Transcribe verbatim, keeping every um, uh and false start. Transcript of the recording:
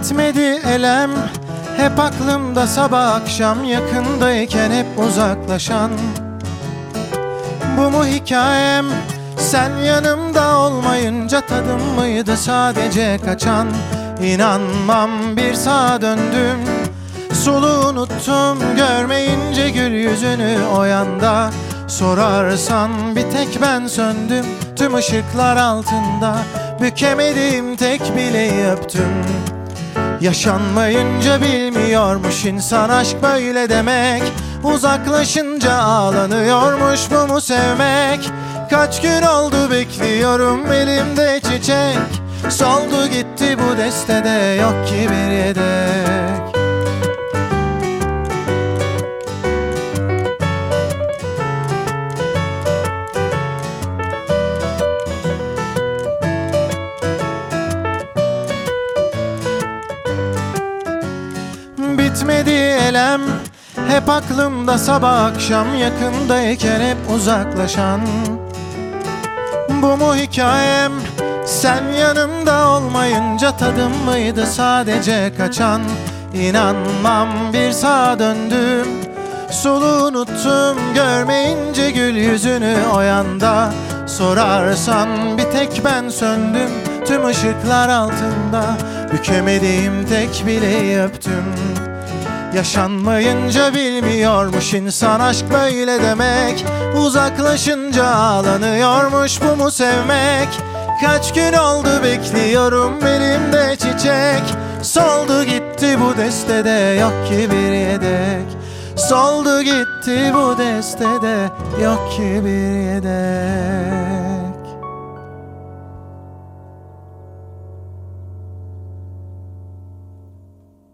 Bitmedi elem, hep aklımda sabah akşam, yakındayken hep uzaklaşan. Bu mu hikayem, sen yanımda olmayınca tadım mıydı sadece kaçan? İnanmam, bir sağa döndüm, soluğu unuttum, görmeyince gül yüzünü o yanda. Sorarsan bir tek ben söndüm tüm ışıklar altında, bükemediğim tek bileği öptüm. Yaşanmayınca bilmiyormuş insan aşk böyle demek, uzaklaşınca ağlanıyormuş bu mu sevmek? Kaç gün oldu bekliyorum elimde çiçek, soldu gitti bu destede yok ki bir yedek. Bitmedi elem, hep aklımda sabah akşam, yakındayken hep uzaklaşan. Bu mu hikayem, sen yanımda olmayınca tadım mıydı sadece kaçan? İnanmam, bir sağa döndüm, soluğu unuttum, görmeyince gül yüzünü o yanda. Sorarsan bir tek ben söndüm tüm ışıklar altında, bükemediğim tek bileği öptüm. Yaşanmayınca bilmiyormuş insan aşk böyle demek, uzaklaşınca ağlanıyormuş bu mu sevmek? Kaç gün oldu bekliyorum elimde çiçek, soldu gitti bu destede yok ki bir yedek. Soldu gitti bu destede yok ki bir yedek.